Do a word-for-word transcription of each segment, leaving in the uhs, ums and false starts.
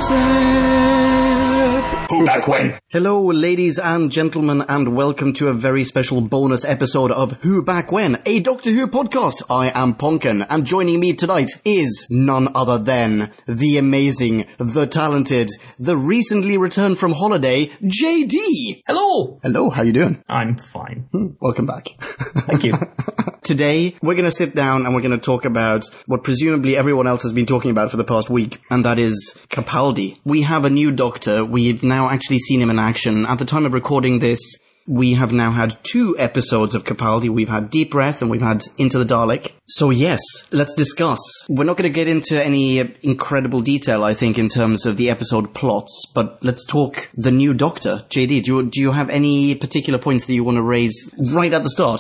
Gossip! Who back when? Hello, ladies and gentlemen, and welcome to a very special bonus episode of Who Back When, a Doctor Who podcast. I am Ponken, and joining me tonight is none other than the amazing, the talented, the recently returned from holiday, J D. Hello! Hello, how you doing? I'm fine. Hmm, welcome back. Thank you. Today, we're going to sit down and we're going to talk about what presumably everyone else has been talking about for the past week, and that is Capaldi. We have a new Doctor. We've now actually seen him in action. At the time of recording this, we have now had two episodes of Capaldi. We've had Deep Breath and we've had Into the Dalek. So yes, let's discuss. We're not going to get into any incredible detail, I think, in terms of the episode plots, but let's talk the new Doctor. J D, do you, do you have any particular points that you want to raise right at the start?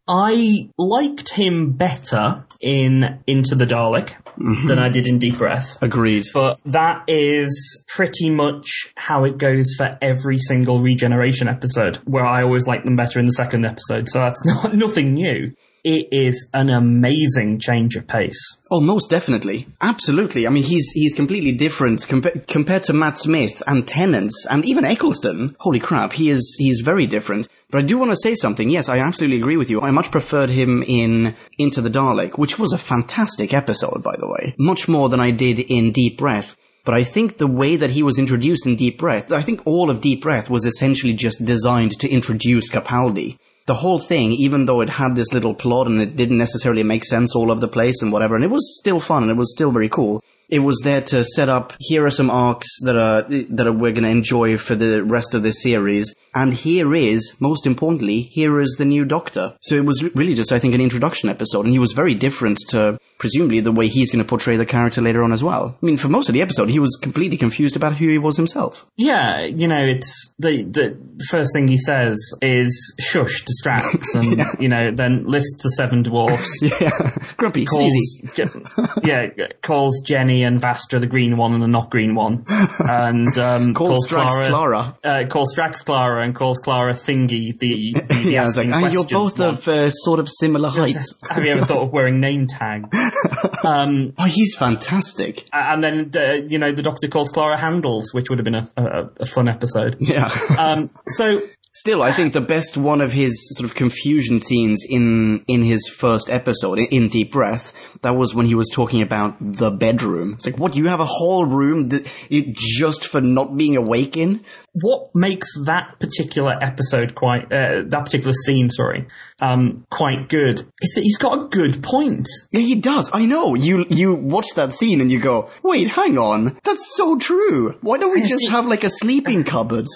I liked him better in Into the Dalek mm-hmm. than I did in Deep Breath. Agreed. But that is pretty much how it goes for every single regeneration episode, where I always like them better in the second episode, so that's not nothing new. It is an amazing change of pace. Oh, most definitely. Absolutely. I mean, he's he's completely different compa- compared to Matt Smith and Tennant and even Eccleston. Holy crap, he is he's very different. But I do want to say something. Yes, I absolutely agree with you. I much preferred him in Into the Dalek, which was a fantastic episode, by the way. Much more than I did in Deep Breath. But I think the way that he was introduced in Deep Breath, I think all of Deep Breath was essentially just designed to introduce Capaldi. The whole thing, even though it had this little plot and it didn't necessarily make sense all over the place and whatever, and it was still fun and it was still very cool, it was there to set up, here are some arcs that are that are, we're going to enjoy for the rest of this series, and here is, most importantly, here is the new Doctor. So it was really just, I think, an introduction episode, and he was very different to, presumably, the way he's going to portray the character later on as well. I mean, for most of the episode, he was completely confused about who he was himself. Yeah, you know, it's, the, the first thing he says is, shush to Strax, and, yeah. you know, then lists the seven dwarfs. yeah, grumpy, calls, sneezy. yeah, calls Jenny and Vastra the green one and the not green one, and um, calls, calls Strax Clara, Clara. Uh, calls Strax Clara, and calls Clara Thingy, the, the, the yeah, like, and you're both one. of uh, sort of similar heights. Have you ever thought of wearing name tags? Um, oh, he's fantastic. And then, uh, you know, the Doctor calls Clara Handles, which would have been a, a, a fun episode. Yeah. um, so... Still, I think the best one of his sort of confusion scenes in in his first episode, in, in Deep Breath, that was when he was talking about the bedroom. It's like, what, you have a whole room that, it, just for not being awake in? What makes that particular episode quite, uh, that particular scene, sorry, um, quite good, is that he's got a good point. Yeah, he does. I know. You you watch that scene and you go, wait, hang on. That's so true. Why don't we just See, have like a sleeping cupboard?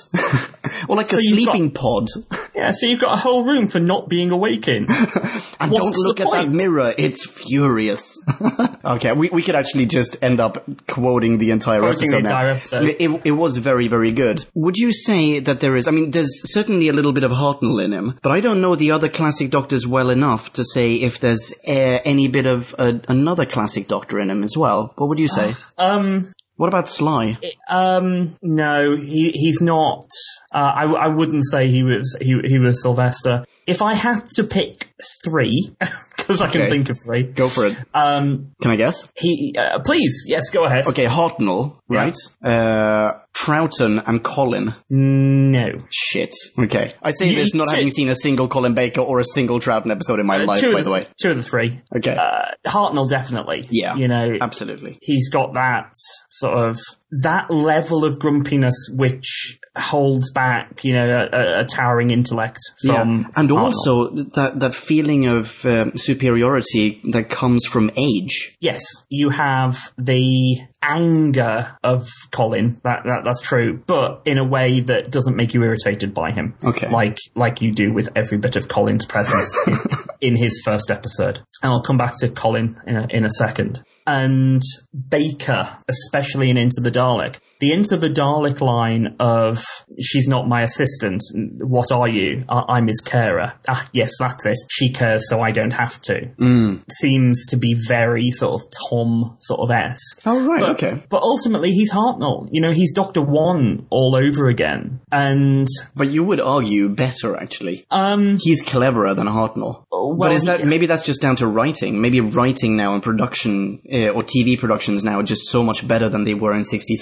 Or like so a sleeping got, pod? Yeah, so you've got a whole room for not being awake in. And What's don't look at point? that mirror. It's furious. Okay, we we could actually just end up quoting the entire quoting episode the entire now. episode. It, it was very, very good. Would you say that there is, I mean, there's certainly a little bit of Hartnell in him, but I don't know the other classic Doctors well enough to say if there's uh, any bit of uh, another classic Doctor in him as well. What would you say? um... What about Sly? Um, no, he, he's not. Uh, I, I wouldn't say he was he, he was Sylvester. If I had to pick three, because I okay. can think of three. Go for it. Um, can I guess? He, uh, please, yes, go ahead. Okay, Hartnell, right? Yeah. Uh, Troughton and Colin. No. Shit. Okay. I say you, this not two, having seen a single Colin Baker or a single Troughton episode in my uh, life, by the, the way. Two of the three. Okay. Uh, Hartnell, definitely. Yeah. You know. Absolutely. He's got that sort of, that level of grumpiness which holds back, you know, a, a towering intellect from yeah. And Hartnell. Also that, that feeling of um, superiority that comes from age. Yes. You have the anger of Colin, that, that that's true, but in a way that doesn't make you irritated by him. Okay. Like like you do with every bit of Colin's presence in, in his first episode. And I'll come back to Colin in a, in a second. And Baker, especially in Into the Dalek. The Into the Dalek line of, she's not my assistant, what are you? I- I'm his carer. Ah, yes, that's it. She cares so I don't have to. Mm. Seems to be very sort of Tom sort of esque. Oh, right, but, okay. But ultimately, he's Hartnell. You know, he's Doctor One all over again. And... But you would argue better, actually. Um, he's cleverer than Hartnell. Well, but is that he, maybe that's just down to writing? Maybe writing now and production, uh, or T V productions now are just so much better than they were in sixty-three to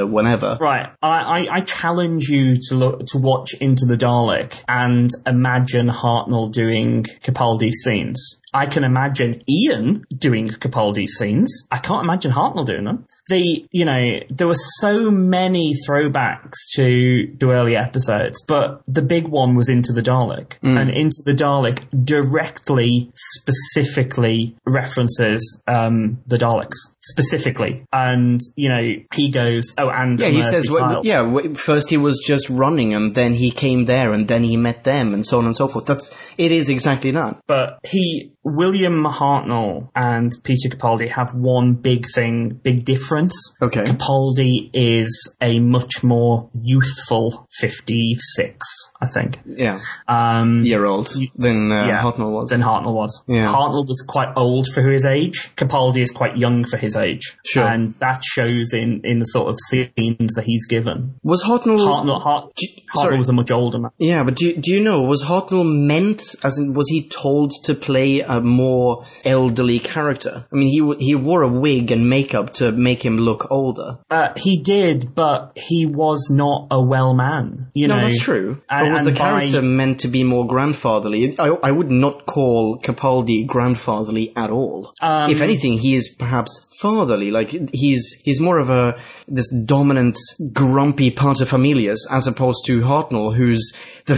whenever. Right. I, I, I challenge you to look to watch Into the Dalek and imagine Hartnell doing Capaldi's scenes. I can imagine Ian doing Capaldi's scenes. I can't imagine Hartnell doing them. The, you know, there were so many throwbacks to, to early episodes, but the big one was Into the Dalek. Mm. And Into the Dalek directly, specifically references um, the Daleks. Specifically. And, you know, he goes, oh, and... Yeah, he says, well, yeah, first he was just running and then he came there and then he met them and so on and so forth. That's, it is exactly that. But he... William Hartnell and Peter Capaldi have one big thing, big difference. Okay. Capaldi is a much more youthful fifty-six, I think. Yeah. Um, Year old than uh, yeah, Hartnell was. Than Hartnell was. Yeah. Hartnell was quite old for his age. Capaldi is quite young for his age. Sure. And that shows in, in the sort of scenes that he's given. Was Hartnell... Hartnell, Hart, you, Hartnell was a much older man. Yeah, but do you, do you know, was Hartnell meant, as in, was he told to play a more elderly character? I mean, he he wore a wig and makeup to make him look older. Uh, he did, but he was not a well man. You no, know, that's true. And, but was the character by... meant to be more grandfatherly? I, I would not call Capaldi grandfatherly at all. Um, if anything, he is perhaps fatherly. Like, he's he's more of a this dominant, grumpy paterfamilias as opposed to Hartnell, who's the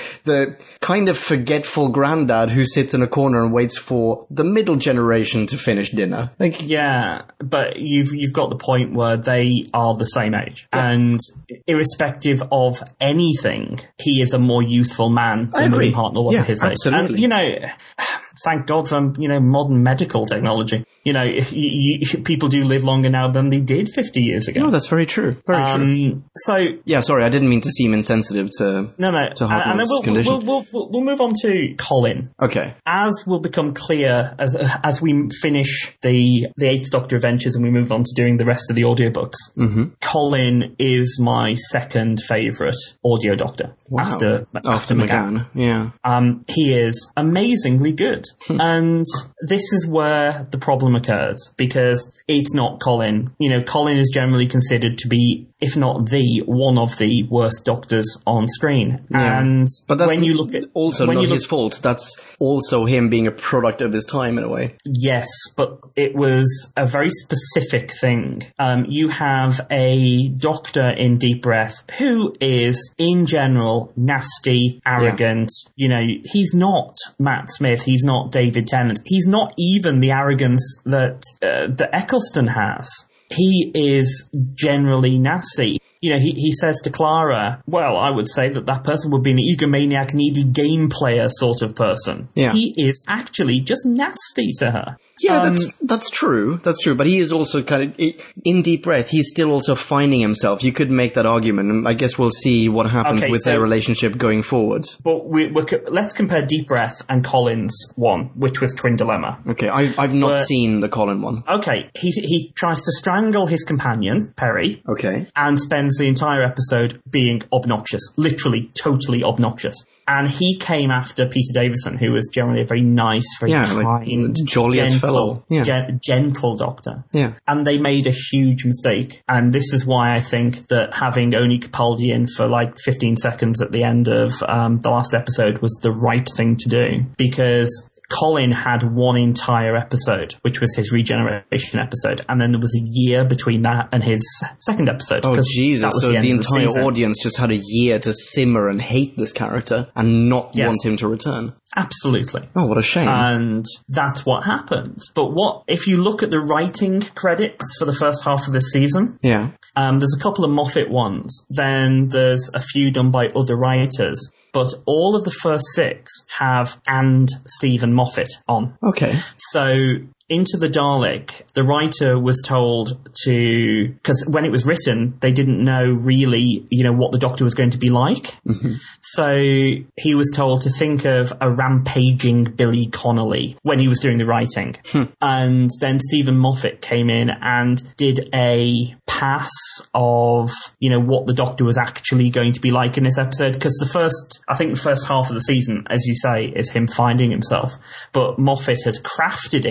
the kind of forgetful granddad who sits in a corner and waits for the middle generation to finish dinner. Like, yeah, but you've you've got the point where they are the same age, yeah. And irrespective of anything, he is a more youthful man than William Hartnell was yeah, at his absolutely. age. And you know, thank God for you know modern medical technology. You know, you, you, people do live longer now than they did fifty years ago. No, that's very true. Very um, true. So, yeah, sorry, I didn't mean to seem insensitive to no, no, to Hartnell's and then we'll, condition. We'll, we'll, we'll, we'll move on to Colin. Okay. As will become clear as as we finish the the Eighth Doctor Adventures and we move on to doing the rest of the audiobooks, mm-hmm. Colin is my second favourite audio Doctor wow. after after, after McGann. McGann. Yeah, um, he is amazingly good, and this is where the problem occurs because it's not Colin. You know, Colin is generally considered to be, if not the, one of the worst Doctors on screen. Yeah. And but that's when you look at also when not you look, his fault. That's also him being a product of his time in a way. Yes, but it was a very specific thing. Um, you have a Doctor in Deep Breath who is, in general, nasty, arrogant. Yeah. You know, he's not Matt Smith. He's not David Tennant. He's not even the arrogance that uh, that Eccleston has. He is generally nasty. You know, he, he says to Clara, well, I would say that that person would be an egomaniac, needy game player sort of person. Yeah. He is actually just nasty to her. Yeah, um, that's that's true. That's true. But he is also kind of, in Deep Breath, he's still also finding himself. You could make that argument, and I guess we'll see what happens okay, with so, their relationship going forward. But we, we're, let's compare Deep Breath and Colin's one, which was Twin Dilemma. Okay, I, I've not Where, seen the Colin one. Okay, he, he tries to strangle his companion, Perry. Okay. And spends the entire episode being obnoxious. Literally, totally obnoxious. And he came after Peter Davison, who was generally a very nice, very yeah, kind, like jolliest gentle, fellow. Yeah. gen- gentle Doctor. Yeah. And they made a huge mistake. And this is why I think that having only Capaldi in for like fifteen seconds at the end of um, the last episode was the right thing to do. Because Colin had one entire episode, which was his regeneration episode, and then there was a year between that and his second episode. Oh, Jesus. So the, the entire the audience just had a year to simmer and hate this character and not yes. want him to return. Absolutely. Oh, what a shame. And that's what happened. But what, if you look at the writing credits for the first half of this season, yeah, um, there's a couple of Moffat ones, then there's a few done by other writers. But all of the first six have and Stephen Moffat on. Okay. So Into the Dalek, the writer was told to, because when it was written, they didn't know really, you know, what the Doctor was going to be like. Mm-hmm. So he was told to think of a rampaging Billy Connolly when he was doing the writing. Hmm. And then Stephen Moffat came in and did a pass of, you know, what the Doctor was actually going to be like in this episode. Because the first, I think the first half of the season, as you say, is him finding himself. But Moffat has crafted it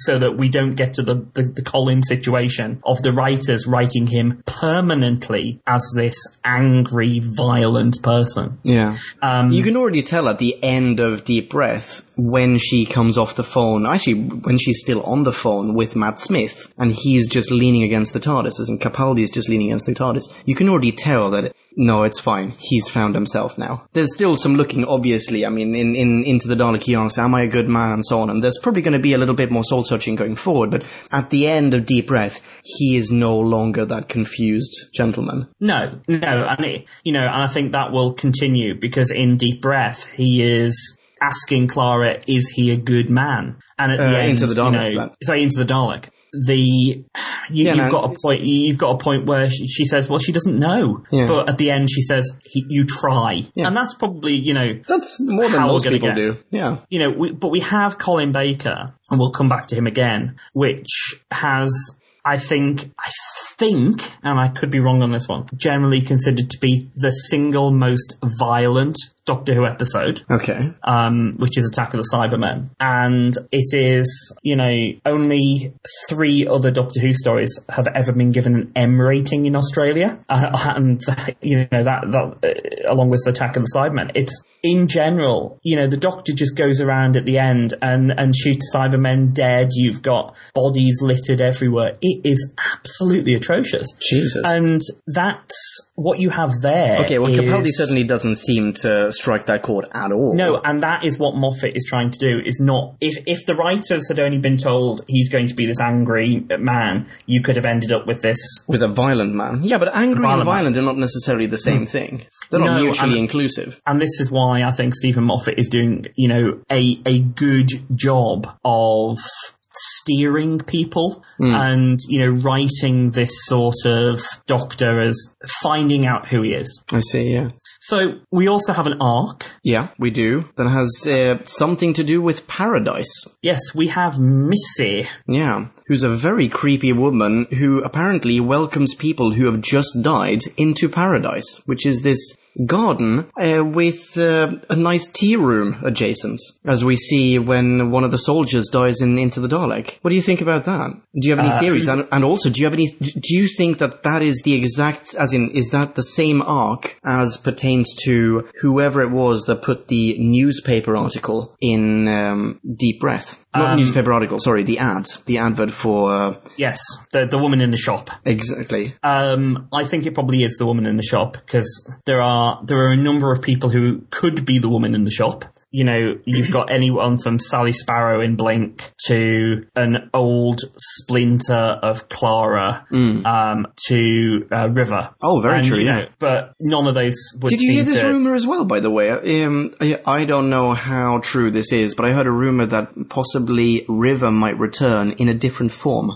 so that we don't get to the, the, the Colin situation of the writers writing him permanently as this angry, violent person. Yeah. Um, you can already tell at the end of Deep Breath when she comes off the phone, actually when she's still on the phone with Matt Smith, and he's just leaning against the TARDIS, and Capaldi's just leaning against the TARDIS. You can already tell that, no, it's fine. He's found himself now. There's still some looking, obviously. I mean, in, in Into the Dalek, he asks, am I a good man, and so on. And there's probably going to be a little bit more soul-searching going forward. But at the end of Deep Breath, he is no longer that confused gentleman. No, no. And, it, you know, I think that will continue because in Deep Breath, he is asking Clara, is he a good man? And at the Uh, end, Into the Dalek, you know, that. sorry, Into the Dalek. The you, Yeah, you've no, got a point. You've got a point where she, she says, "Well, she doesn't know," Yeah. but at the end she says, he, "You try," Yeah. and that's probably you know That's more than how most we're gonna people get. do. Yeah. You know, we, but we have Colin Baker, and we'll come back to him again, which has, I think, I think, and I could be wrong on this one, generally considered to be the single most violent Doctor Who episode. Okay. Um, which is Attack of the Cybermen. And it is, you know, only three other Doctor Who stories have ever been given an M rating in Australia. Uh, and, you know, that, that uh, along with Attack of the Cybermen. It's, in general, you know, the Doctor just goes around at the end and, and shoots Cybermen dead. You've got bodies littered everywhere. It is absolutely atrocious. Jesus. And that's what you have there. Okay, well, is... Capaldi certainly doesn't seem to strike that chord at all. No, and that is what Moffat is trying to do, is not... If if the writers had only been told he's going to be this angry man, you could have ended up with this... With a violent man. Yeah, but angry Violent and violent are not necessarily the same thing. They're not No, mutually and- inclusive. And this is why I think Stephen Moffat is doing, you know, a, a good job of steering people Mm. and, you know, writing this sort of Doctor as finding out who he is. I see, yeah. So we also have an arc. Yeah, we do. That has uh, something to do with paradise. Yes, we have Missy. Yeah, who's a very creepy woman who apparently welcomes people who have just died into paradise, which is this garden uh, with uh, a nice tea room adjacent, as we see when one of the soldiers dies in Into the Dalek. What do you think about that? Do you have any Uh, theories? And, and also, do you have any? Do you think that that is the exact, as in, is that the same arc as pertains to whoever it was that put the newspaper article in um, Deep Breath? Not Um, newspaper article, sorry, the ad, the advert for. Uh, Yes, the the woman in the shop. exactly. Um, I think it probably is the woman in the shop because there are there are a number of people who could be the woman in the shop. You know, you've got anyone from Sally Sparrow in Blink to an old splinter of Clara Mm. um, to uh, River. Oh, very And, true, you yeah. know, but none of those would Did you seem hear this to... rumor as well, by the way? Um, I, I don't know how true this is, but I heard a rumor that possibly River might return in a different form.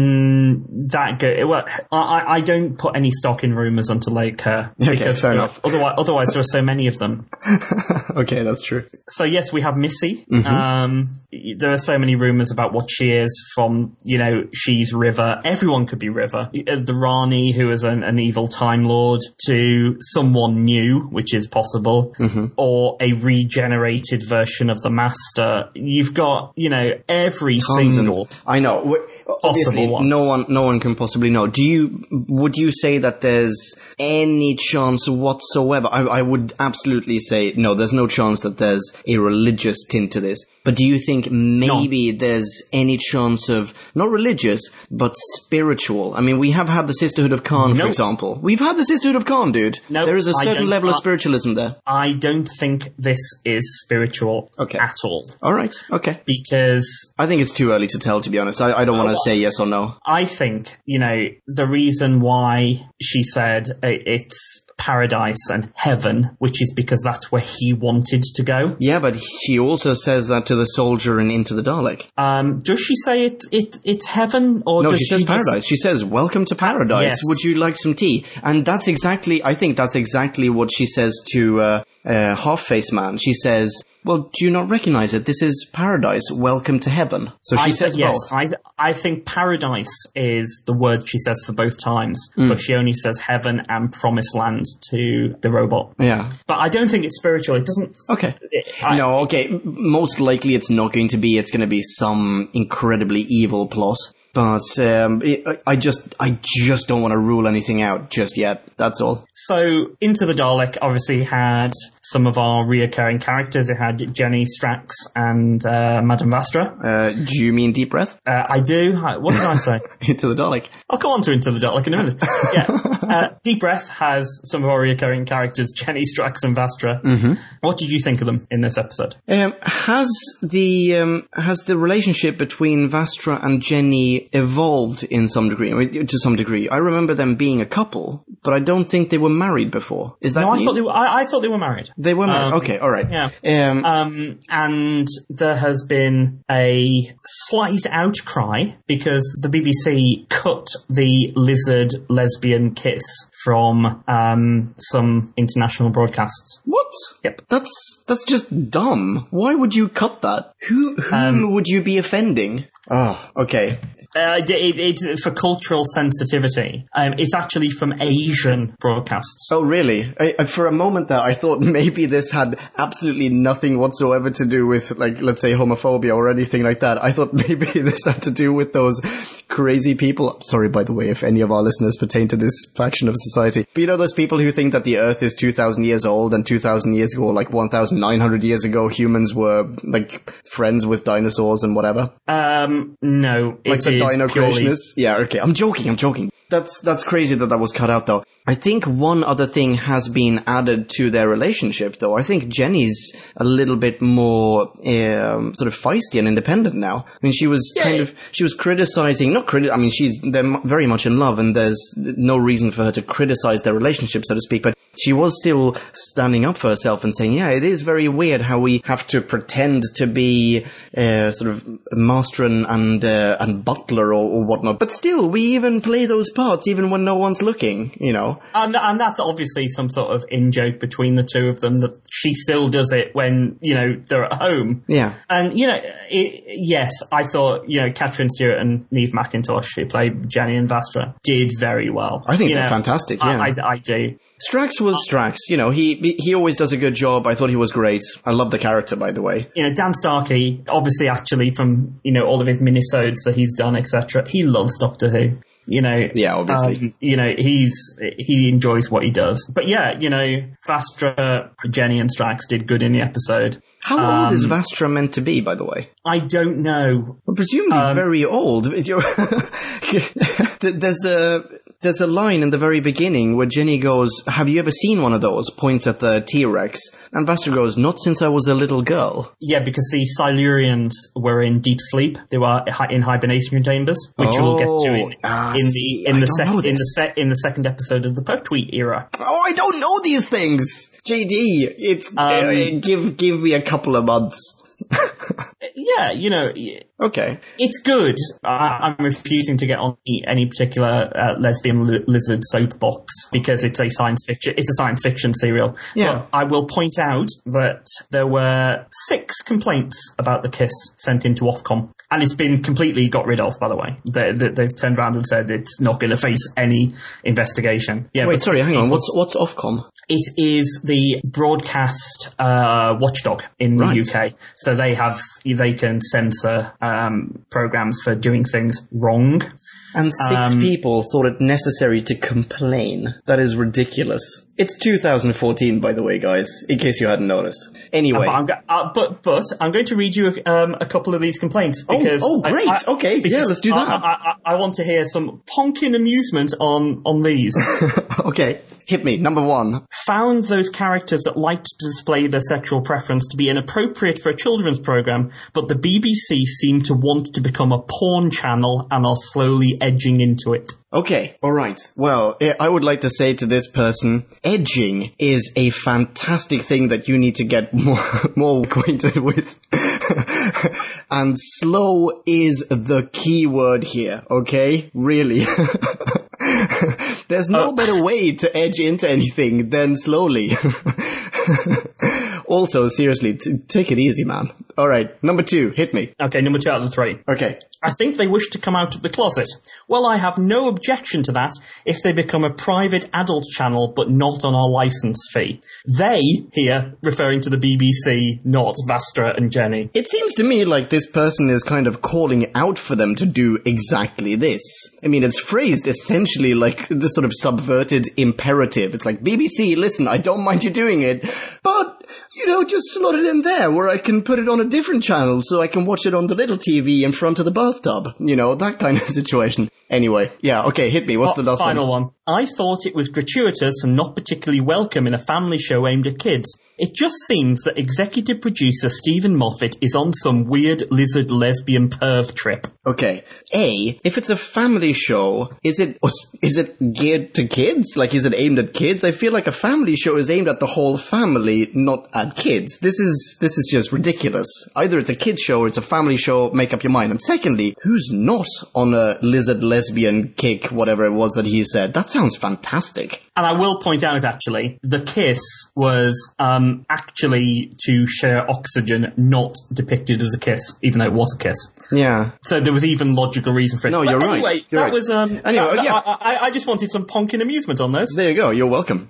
Mm, that go well. I, I don't put any stock in rumors until they occur Okay, because fair there- enough. otherwise, otherwise there are so many of them. Okay, that's true. So yes, we have Missy. Mm-hmm. Um, there are so many rumors about what she is. From you know, she's River. Everyone could be River. The Rani, who is an, an evil Time Lord, to someone new, which is possible, Mm-hmm. or a regenerated version of the Master. You've got you know every Tons and- single. I know. W- Obviously, one. no one, no one can possibly know. Do you? Would you say that there's any chance whatsoever? I, I would absolutely say no. There's no chance that there's a religious tint to this. But do you think maybe there's any chance of not religious but spiritual? I mean, we have had the Sisterhood of Khan, for Nope. example. We've had the Sisterhood of Khan, dude. Nope, there is a I certain don't- level of I- spiritualism there. I don't think this is spiritual Okay. at all. All right. Okay. Because I think it's too early to tell, to be honest. I, I don't want to say yes or no. I think, you know, the reason why she said uh, it's paradise and heaven, which is because that's where he wanted to go. Yeah, but she also says that to the soldier in Into the Dalek. Um, does she say it, it it's heaven, or No, does she says just- paradise. She says, welcome to paradise. Yes. Would you like some tea? And that's exactly, I think that's exactly what she says to, uh, uh, half-face man, she says, well, do you not recognize it? This is paradise. Welcome to heaven. So she I says th- yes, both. I, th- I think paradise is the word she says for both times, mm. but she only says heaven and promised land to the robot. Yeah. But I don't think it's spiritual. It doesn't... Okay. It, I, no, okay. Most likely it's not going to be. It's going to be some incredibly evil plot. But um, it, I just I just don't want to rule anything out just yet. That's all. So, Into the Dalek obviously had some of our reoccurring characters. It had Jenny, Strax, and uh, Madame Vastra. Uh, do you mean Deep Breath? Uh, I do. What did I say? Into the Dalek. I'll come on to Into the Dalek in a minute. Yeah. Uh, Deep Breath has some of our reoccurring characters, Jenny, Strax, and Vastra. Mm-hmm. What did you think of them in this episode? Um, has the um, has the relationship between Vastra and Jenny evolved in some degree? I mean, to some degree. I remember them being a couple, but I don't think they were married before. Is that No, I new? thought they were, I, I thought they were married. They were married. Um, okay, all right. Yeah. Um, Um, and there has been a slight outcry because the B B C cut the lizard lesbian kiss from um, some international broadcasts. what? Yep. That's that's just dumb. Why would you cut that? Who whom Um, would you be offending? Oh, okay. Uh, it, it, it's for cultural sensitivity. Um, it's actually from Asian broadcasts. Oh, really? I, I, for a moment there, I thought maybe this had absolutely nothing whatsoever to do with, like, let's say, homophobia or anything like that. I thought maybe this had to do with those crazy people. Sorry, by the way, if any of our listeners pertain to this faction of society. But you know those people who think that the Earth is two thousand years old and two thousand years ago, like one thousand nine hundred years ago, humans were, like, friends with dinosaurs and whatever? Um, no, Like it the is dino purely... creationists? Yeah, okay. I'm joking, I'm joking. That's that's crazy that that was cut out, though. I think one other thing has been added to their relationship, though. I think Jenny's a little bit more um, sort of feisty and independent now. I mean, she was Yeah. kind of she was criticizing, not criti- I mean, she's they're m- very much in love, and there's no reason for her to criticize their relationship, so to speak. But she was still standing up for herself and saying, "Yeah, it is very weird how we have to pretend to be uh, sort of master and and, uh, and butler or, or whatnot, but still, we even play those parts even when no one's looking, you know." And, and that's obviously some sort of in-joke between the two of them, that she still does it when, you know, they're at home. Yeah. And, you know, it, yes, I thought, you know, Catherine Stewart and Neve McIntosh, who played Jenny and Vastra, did very well. I think you they're know, fantastic, yeah. I, I, I do. Strax was Strax. You know, he he always does a good job. I thought he was great. I love the character, by the way. You know, Dan Starkey, obviously, actually, from, you know, all of his minisodes that he's done, et cetera, he loves Doctor Who. You know, Yeah, obviously. um, you know, he's he enjoys what he does. But yeah, you know, Vastra, Jenny, and Strax did good in the episode. How Um, old is Vastra meant to be, by the way? I don't know. Well, presumably Um, very old. There's a there's a line in the very beginning where Jenny goes, "Have you ever seen one of those?" Points at the T-Rex. And Vastra goes, "Not since I was a little girl." Yeah, because the Silurians were in deep sleep. They were hi- in hibernation chambers, which we'll get to in, Ah, in the see, in I the don't know sec- in the this. se- in the second episode of the Pertwee era. Oh, I don't know these things! J D, it's, uh, Um, give, give me a couple of months. Yeah, you know, Okay. it's good. I- I'm refusing to get on any particular uh, lesbian li- lizard soapbox because it's a science fiction. It's a science fiction serial. Yeah. But I will point out that there were six complaints about the kiss sent into Ofcom, and it's been completely got rid of. By the way, they, they, they've turned around and said it's not going to face any investigation. Yeah. Wait, but sorry, six hang on. people- What's what's Ofcom? It is the broadcast uh, watchdog in the Right. U K. So they have they can censor um, programs for doing things wrong. And six Um, people thought it necessary to complain. That is ridiculous. It's two thousand fourteen, by the way, guys, in case you hadn't noticed. Anyway. But I'm, go- uh, but but I'm going to read you um, a couple of these complaints Oh, because oh, I- great. I- Okay, yeah, because let's do I- that. I, I, I want to hear some ponking amusement on on these. Okay, hit me. Number one. Found those characters that liked to display their sexual preference to be inappropriate for a children's program, but the B B C seem to want to become a porn channel and are slowly edging into it. Okay, alright. Well, eh, I would like to say to this person, edging is a fantastic thing that you need to get more, more acquainted with. And slow is the key word here, okay? Really. There's no Uh, better way to edge into anything than slowly. Also, seriously, t- take it easy, man. All right, number two, hit me. Okay, number two out of the three. Okay. I think they wish to come out of the closet. Well, I have no objection to that if they become a private adult channel, but not on our license fee. They, here, referring to the B B C, not Vastra and Jenny. It seems to me like this person is kind of calling out for them to do exactly this. I mean, it's phrased essentially like this sort of subverted imperative. It's like, B B C, listen, I don't mind you doing it, but, you know, just slot it in there where I can put it on a different channel so I can watch it on the little T V in front of the bathtub. You know, that kind of situation. Anyway, yeah, okay, hit me. What's oh, the last final one? one? I thought it was gratuitous and not particularly welcome in a family show aimed at kids. It just seems that executive producer Stephen Moffat is on some weird lizard lesbian perv trip. Okay. A, if it's a family show, is it is it geared to kids? Like, is it aimed at kids? I feel like a family show is aimed at the whole family, not at kids. This is this is just ridiculous. Either it's a kids show or it's a family show, make up your mind. And secondly, who's not on a lizard lesbian kick, whatever it was that he said? That sounds fantastic. And I will point out, actually, the kiss was um, actually to share oxygen, not depicted as a kiss, even though it was a kiss. Yeah. So there was even logical reason for it. No, but you're anyway, right. You're that right. was... Um, anyway, that, yeah. I, I, I just wanted some ponking amusement on those. There you go. You're welcome.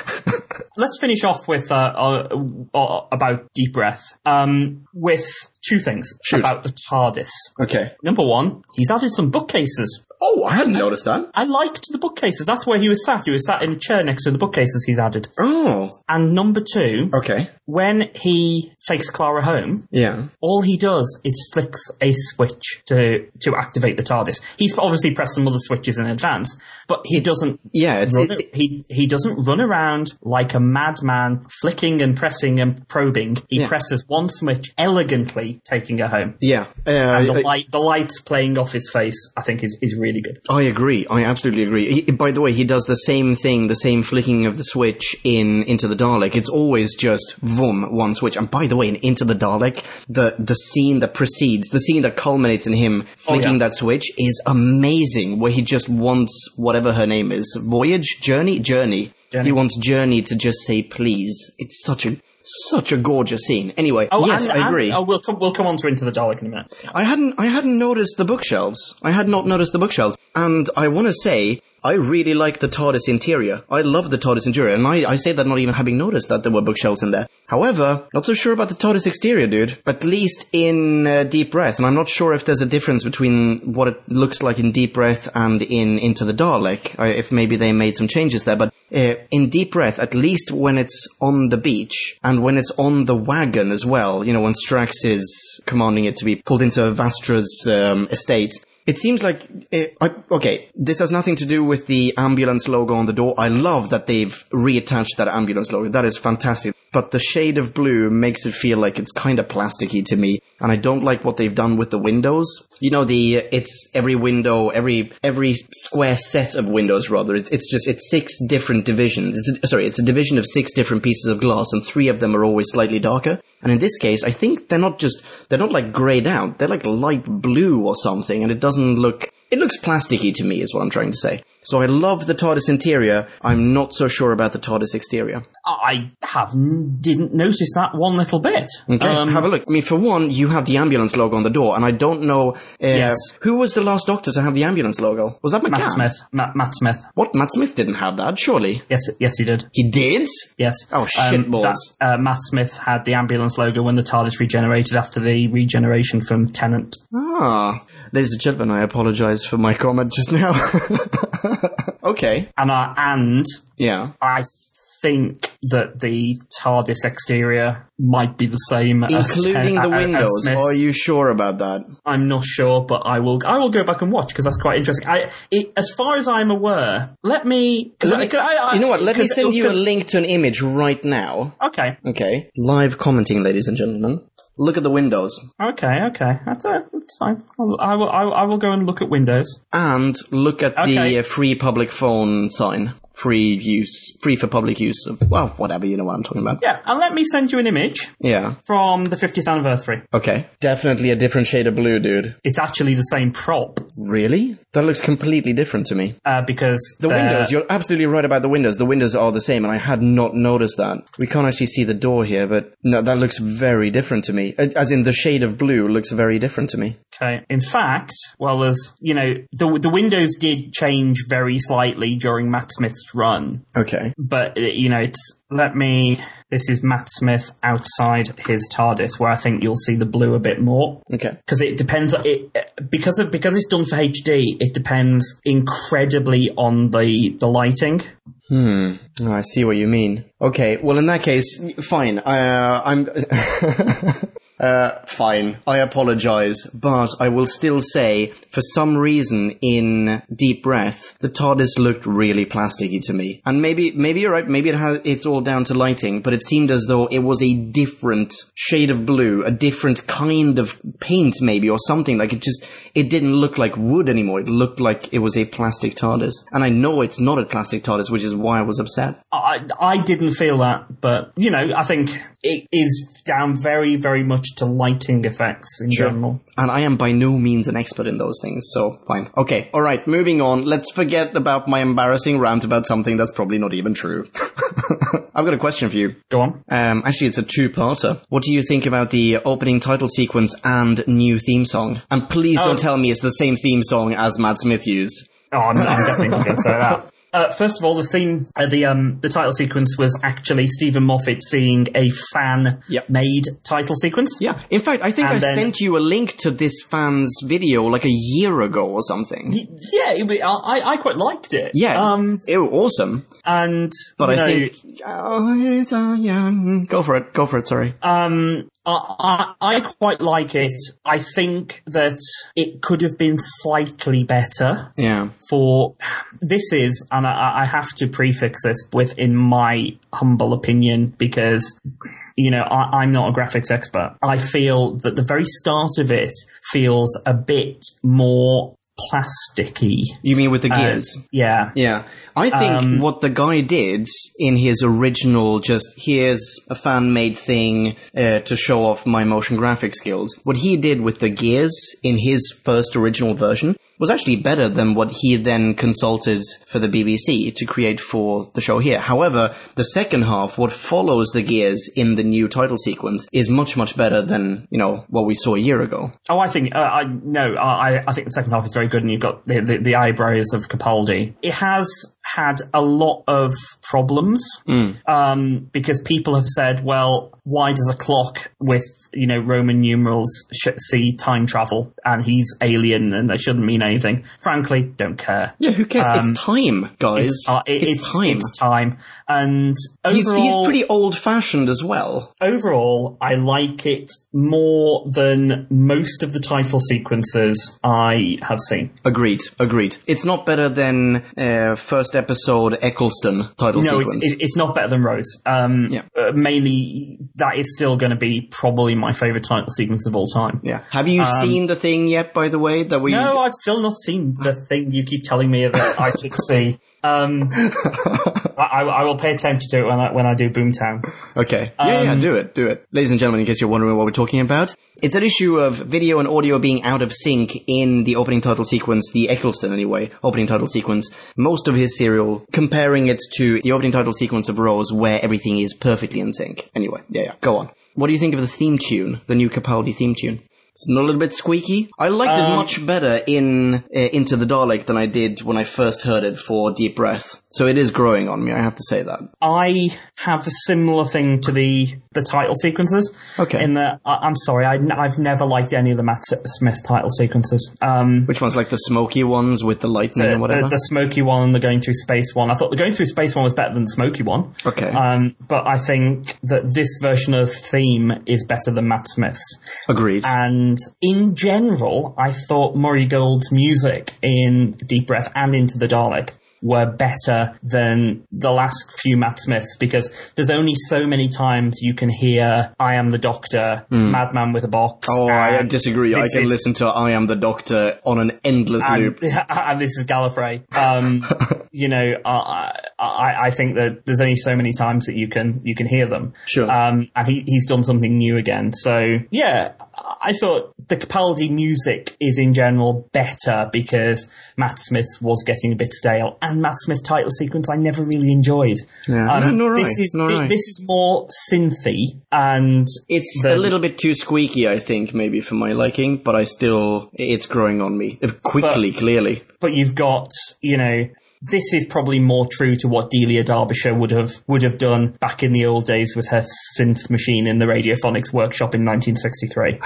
Let's finish off with uh, uh, uh, about Deep Breath, um, with two things Shoot. about the TARDIS. Okay. Number one, he's added some bookcases. Oh, I hadn't noticed that. I liked the bookcases. That's where he was sat. He was sat in a chair next to the bookcases he's added. Oh. And number two, Okay. when he takes Clara home, Yeah. all he does is flicks a switch to to activate the TARDIS. He's obviously pressed some other switches in advance, but he doesn't. Yeah, it's run, it, he he doesn't run around like a madman, flicking and pressing and probing. He Yeah. presses one switch elegantly, taking her home. yeah. Uh, And the I- light, the light playing off his face, I think, is, is really good. I agree. I absolutely agree. He, by the way, he does the same thing, the same flicking of the switch in Into the Dalek. It's always just vroom, one switch. And by the way, in Into the Dalek, the, the scene that precedes, the scene that culminates in him flicking Oh, yeah. that switch is amazing, where he just wants whatever her name is. Voyage? Journey? Journey. Journey. He wants Journey to just say please. It's such a... Such a gorgeous scene. Anyway, Oh, yes, and, I agree. And, oh, we'll come, we'll come on to Into the Dalek in a minute. I hadn't I hadn't noticed the bookshelves. I had not noticed the bookshelves. And I want to say, I really like the TARDIS interior. I love the TARDIS interior, and I, I say that not even having noticed that there were bookshelves in there. However, not so sure about the TARDIS exterior, dude. At least in uh, Deep Breath, and I'm not sure if there's a difference between what it looks like in Deep Breath and in Into the Dalek, uh, if maybe they made some changes there. But uh, in Deep Breath, at least when it's on the beach, and when it's on the wagon as well, you know, when Strax is commanding it to be pulled into Vastra's um, estate, it seems like, uh, I, okay, this has nothing to do with the ambulance logo on the door. I love that they've reattached that ambulance logo. That is fantastic. But the shade of blue makes it feel like it's kind of plasticky to me. And I don't like what they've done with the windows. You know, the, it's every window, every, every square set of windows, rather. It's, it's just, it's six different divisions. It's a, sorry, it's a division of six different pieces of glass, and three of them are always slightly darker. And in this case, I think they're not just, they're not like grayed out. They're like light blue or something, and it doesn't look, it looks plasticky to me, is what I'm trying to say. So I love the TARDIS interior. I'm not so sure about the TARDIS exterior. I have didn't notice that one little bit. Okay, Um, have a look. I mean, for one, you have the ambulance logo on the door, and I don't know uh, Yes. who was the last Doctor to have the ambulance logo. Was that McCann? Matt Smith. Matt, Matt Smith. What? Matt Smith didn't have that, surely. Yes, yes, he did. He did? Yes. Oh, shitballs. that, uh, Matt Smith had the ambulance logo when the TARDIS regenerated after the regeneration from Tennant. Ah. Ladies and gentlemen, I apologize for my comment just now. Okay. And uh, and Yeah. I think that the TARDIS exterior might be the same as Including Ten- the uh, as windows. Smith's. Are you sure about that? I'm not sure, but I will. I will go back and watch because that's quite interesting. I, it, as far as I'm aware, let me. Cause Let I, me- cause I, I, you know what? Let me cause- send you a cause- link to an image right now. Okay. Okay. Live commenting, ladies and gentlemen. Look at the windows. Okay. Okay. That's uh, that's fine. I'll, I will. I will. I will go and look at Windows. And look at Okay. the uh, free public phone sign. free use, free for public use of, well, whatever, you know what I'm talking about. Yeah, and let me send you an image Yeah. from the fiftieth anniversary. Okay. Definitely a different shade of blue, dude. It's actually the same prop, Really? That looks completely different to me. uh, because The windows, you're absolutely right about the windows. The windows are the same, and I had not noticed that. We can't actually see the door here, but no, that looks very different to me. As in, the shade of blue looks very different to me. Okay. In fact, well, there's, you know, the the windows did change very slightly during Matt Smith's run, Okay. but, uh, you know, it's, let me, this is Matt Smith outside his TARDIS, where I think you'll see the blue a bit more. Okay. Because it depends, it, because of, because it's done for H D, it depends incredibly on the, the lighting. Hmm. Oh, I see what you mean. Okay. Well, in that case, fine. Uh, I'm... Uh, fine. I apologize, but I will still say, for some reason in Deep Breath, the TARDIS looked really plasticky to me. And maybe, maybe you're right, maybe it has, it's all down to lighting, but it seemed as though it was a different shade of blue, a different kind of paint maybe, or something. Like it just, it didn't look like wood anymore. It looked like it was a plastic TARDIS. And I know it's not a plastic TARDIS, which is why I was upset. I, I didn't feel that, but, you know, I think it is down very, very much to lighting effects in Sure. general. And I am by no means an expert in those things, so fine. Okay, alright, moving on. Let's forget about my embarrassing rant about something that's probably not even true. I've got a question for you. Go on. Um, actually, it's a two-parter. What do you think about the opening title sequence and new theme song? And please don't Oh. tell me it's the same theme song as Matt Smith used. Oh, I'm, I'm definitely not going to say that. Uh, first of all, the theme, uh, the um, the title sequence was actually Stephen Moffat seeing a fan-made Yep. title sequence. Yeah, in fact, I think And I then- sent you a link to this fan's video like a year ago or something. Yeah, it, wa- I, I quite liked it. Yeah, Um, it was awesome. and, But you I know, think... Oh, it's a young... Go for it, go for it, sorry. Um, I, I, I quite like it. I think that it could have been slightly better. Yeah. For this is, and I, I have to prefix this with, in my humble opinion, because, you know, I, I'm not a graphics expert. I feel that the very start of it feels a bit more plasticky. You mean with the Uh, gears? yeah. Yeah. I think Um, what the guy did in his original, just here's a fan-made thing uh, to show off my motion graphic skills, what he did with the gears in his first original version was actually better than what he then consulted for the B B C to create for the show here. However, the second half, what follows the gears in the new title sequence, is much, much better than, you know, what we saw a year ago. Oh, I think, uh, I, no, I, I think the second half is very good, and you've got the, the, the eyebrows of Capaldi. It has had a lot of problems, Mm. um, because people have said, well, why does a clock with, you know, Roman numerals sh- see time travel, and he's alien and they shouldn't mean anything? Frankly, don't care. Yeah, who cares? Um, it's time, guys. It's, uh, it- it's, it's time. It's time. And He's, overall, he's pretty old-fashioned as well. overall, I like it more than most of the title sequences I have seen. Agreed, agreed. It's not better than uh, first episode Eccleston title No, it's, sequence. it- it's not better than Rose. Um, Yeah. uh, mainly, that is still going to be probably my favourite title sequence of all time. yeah. Have you seen the thing yet, by the way? That we No, I've still not seen the thing you keep telling me that I should see. Um, I, I will pay attention to it when I, when I do Boomtown. Okay. Yeah, yeah, Um, do it, do it. Ladies and gentlemen, in case you're wondering what we're talking about, it's an issue of video and audio being out of sync in the opening title sequence, the Eccleston anyway, opening title sequence, most of his serial, comparing it to the opening title sequence of Rose, where everything is perfectly in sync. Anyway, yeah, yeah, go on. What do you think of the theme tune, the new Capaldi theme tune? It's not a little bit squeaky. I liked it Um, much better in uh, Into the Dalek than I did when I first heard it for Deep Breath. So it is growing on me, I have to say that. I have a similar thing to the, the title sequences. Okay. In that, I, I'm sorry, I, I've never liked any of the Matt Smith title sequences. Um, Which one's like the smoky ones with the lightning the, and whatever? the, the smoky one and the going through space one. I thought the going through space one was better than the smoky one. Okay. Um, but I think that this version of theme is better than Matt Smith's. Agreed. And in general, I thought Murray Gold's music in Deep Breath and Into the Dalek were better than the last few Matt Smiths, because there's only so many times you can hear I Am the Doctor, Madman with a Box. Oh, I and disagree. I this can is- listen to I Am the Doctor on an endless and, loop. and this is Gallifrey. Um, you know, I, I, I, I think that there's only so many times that you can you can hear them. Sure. Um, and he, he's done something new again. So yeah, I thought the Capaldi music is in general better because Matt Smith was getting a bit stale, and Matt Smith's title sequence I never really enjoyed. Yeah, um, no, no, this right, is no, thi- right. this is more synthy, and It's the- a little bit too squeaky, I think, maybe for my liking, but I still, it's growing on me. Quickly, But- clearly. But you've got, you know, this is probably more true to what Delia Derbyshire would have would have done back in the old days with her synth machine in the Radiophonics workshop in nineteen sixty-three.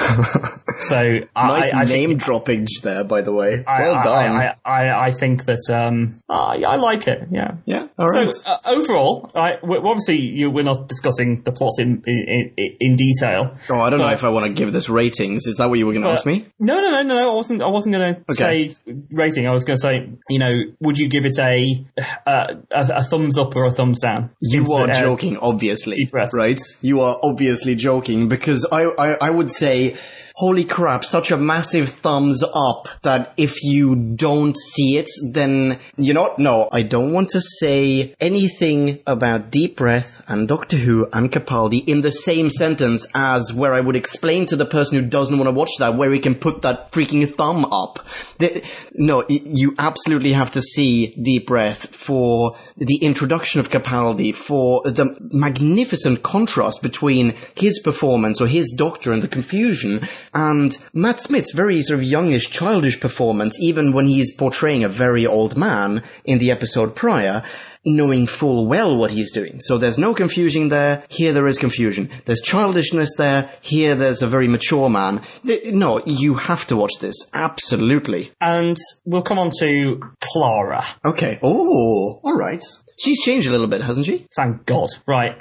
So Nice I, I name think, dropping there, by the way. I, well I, done. I, I, I think that um, I, I like it. Yeah. yeah, all right. So uh, overall, I, we- obviously you, we're not discussing the plot in in, in, in detail. oh, I don't know but- if I want to give this ratings. Is that what you were going to but- ask me? No, no, no, no, no. I wasn't. I wasn't going to Okay. say rating. I was going to say, you know, would you give it a uh, a, a thumbs up or a thumbs down? You Into are the- uh, joking, obviously. deep breath. Right? You are obviously joking because I, I, I would say, holy crap, such a massive thumbs up that if you don't see it, then, you know what? No, I don't want to say anything about Deep Breath and Doctor Who and Capaldi in the same sentence as where I would explain to the person who doesn't want to watch that where he can put that freaking thumb up. The, no, y- you absolutely have to see Deep Breath for the introduction of Capaldi, for the magnificent contrast between his performance or his Doctor and the confusion and Matt Smith's very sort of youngish, childish performance, even when he's portraying a very old man in the episode prior, knowing full well what he's doing. So there's no confusion there. Here there is confusion. There's childishness there. Here there's a very mature man. Th- No, you have to watch this. Absolutely. And we'll come on to Clara. Okay. Oh, all right. She's changed a little bit, hasn't she? Thank God. Right.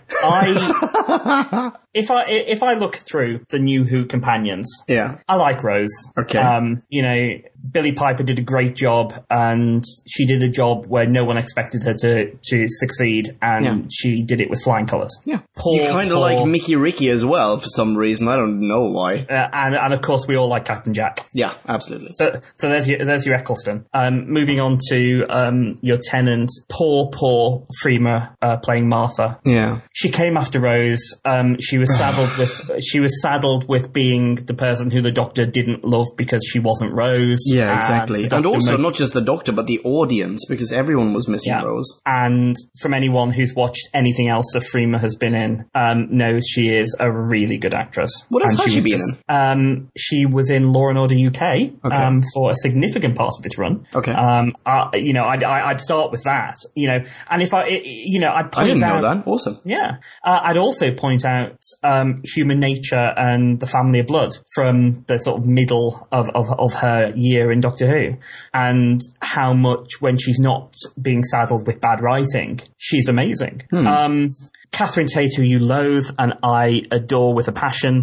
I if I if I look through the new Who companions, Yeah. I like Rose. Okay. Um, you know, Billie Piper did a great job, and she did a job where no one expected her to to succeed, and Yeah. she did it with flying colours. Yeah. Poor, You kind of poor- like Mickey Ricky as well for some reason. I don't know why. Uh, and and of course we all like Captain Jack. Yeah, absolutely. So so there's your there's your Eccleston. Um, moving on to um your Tennant, poor poor Freema uh, playing Martha. Yeah. She came after Rose. Um, she was saddled with she was saddled with being the person who the Doctor didn't love because she wasn't Rose. Yeah, And exactly. the And Doctor also made- not just the Doctor, but the audience, because everyone was missing Yeah. Rose. And from anyone who's watched anything else that Freema has been in, um, knows she is a really good actress. What else And has she was been just- Um, she was in Law and Order U K Okay. um, for a significant part of its run. Okay. Um, I, you know, I'd, I- I'd start with that. You know, and if I, I- you know, I'd I point didn't out. know that. Awesome. Yeah. Uh, I'd also point out um, Human Nature and The Family of Blood from the sort of middle of, of, of her year in Doctor Who, and how much, when she's not being saddled with bad writing, she's amazing. Um, Catherine Tate, who you loathe and I adore with a passion.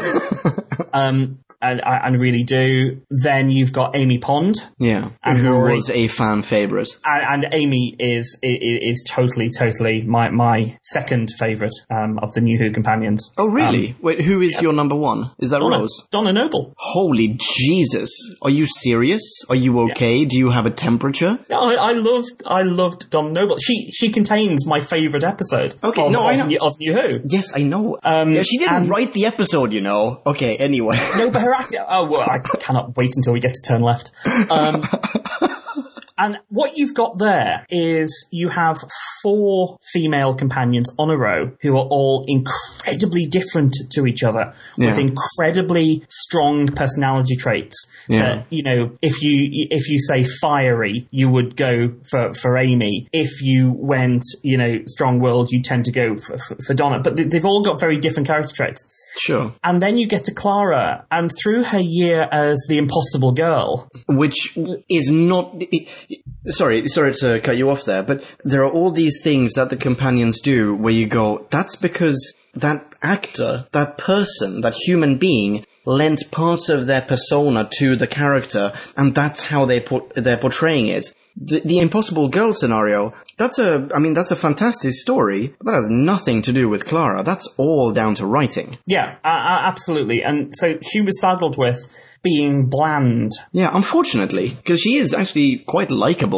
um, and I and really do. Then you've got Amy Pond. Yeah. And Who Rory. was a fan favourite. And, and Amy is, is is totally, totally my my second favourite um, of the New Who companions. Oh, really? Wait, who is your number one? Is that Donna, Rose? Donna Noble. Holy Jesus. Are you serious? Are you okay? Do you have a temperature? Yeah, I, I loved I loved Donna Noble. She she contains my favourite episode. Okay, of, no, I of, know. New- of New Who. Yes, I know. Um, yeah, she didn't and- write the episode, you know. Okay, anyway. No, but her act. Oh well, I cannot wait until we get to turn left. Um, And what you've got there is you have four female companions on a row who are all incredibly different to each other with Yeah. incredibly strong personality traits. Yeah. That, you know, if you if you say fiery, you would go for, for Amy. If you went, you know, strong-willed, you tend to go for, for, for Donna. But they- they've all got very different character traits. Sure. And then you get to Clara, and through her year as the impossible girl, Which is not... Sorry, sorry to cut you off there, but there are all these things that the companions do where you go, that's because that actor, that person, that human being lent part of their persona to the character, and that's how they put, they're portraying it. The, the Impossible Girl scenario, that's a, I mean, that's a fantastic story. That has nothing to do with Clara. That's all down to writing. yeah, uh, uh, absolutely. And so she was saddled with being bland. Yeah, unfortunately, because she is actually quite likable.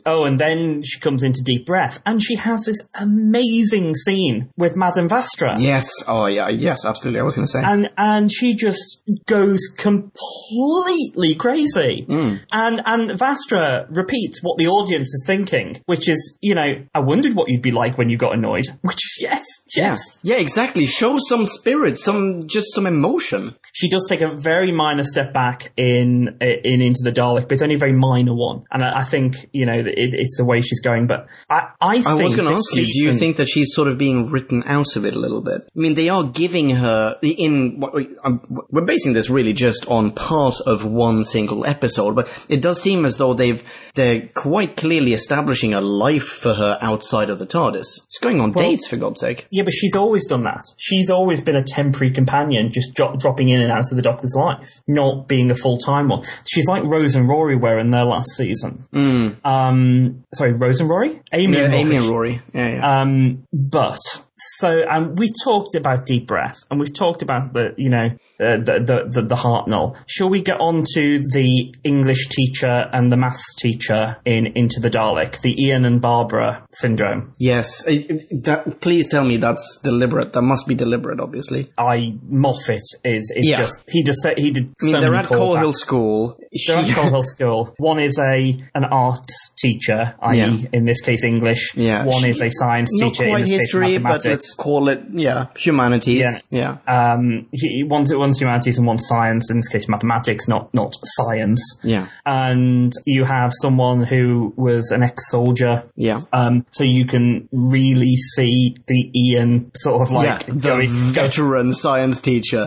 Oh, and then she comes into Deep Breath, and she has this amazing scene with Madame Vastra. Yes. Oh, yeah. Yes, absolutely. I was going to say. And and she just goes completely crazy. Mm. And and Vastra repeats what the audience is thinking, which is, you know, I wondered what you'd be like when you got annoyed. Which is, yes, yes. Yeah, yeah, exactly. Show some spirit, some just some emotion. She does take a very minor step back in in Into the Dalek, but it's only a very minor one. And I, I think, you know, it, it's the way she's going. But I, I think I was going to this ask you, do you season- think that she's sort of being written out of it a little bit? I mean, they are giving her in. I'm, we're basing this really just on part of one single episode, but it does seem as though they've they're quite clearly establishing a life for her outside of the TARDIS. It's going on Well, dates, for God's sake. Yeah, but she's always done that. She's always been a temporary companion, just dro- dropping in and out of the Doctor's life, not being a full-time one. She's like Rose and Rory were in their last season. Mm. Um, sorry, Rose and Rory? Amy Yeah, and Rory. Amy and Rory. Yeah, yeah. Um, but, so, um, we talked about Deep Breath, and we've talked about the, you know, uh, the, the, the, the Hartnell. Shall we get on to the English teacher and the maths teacher in Into the Dalek, the Ian and Barbara syndrome? Yes. Uh, That, please tell me that's deliberate. That must be deliberate, obviously. I, Moffat is, is Yeah. just, he just said, he did I mean, so they're many at Coal Hill callbacks. School. They're She- at Coal Hill School. One is a an arts teacher, that is, Yeah. in this case English. Yeah. One She- is a science Not teacher, in quite this history, case but mathematics. let's call it, yeah, humanities. Yeah. Yeah. Um, he, one's, one's humanities and one's science, in this case mathematics, not, not science. Yeah. And you have someone who was an ex-soldier. Yeah. Um, so you can really see the Ian sort of like yeah, the going, go, veteran science teacher.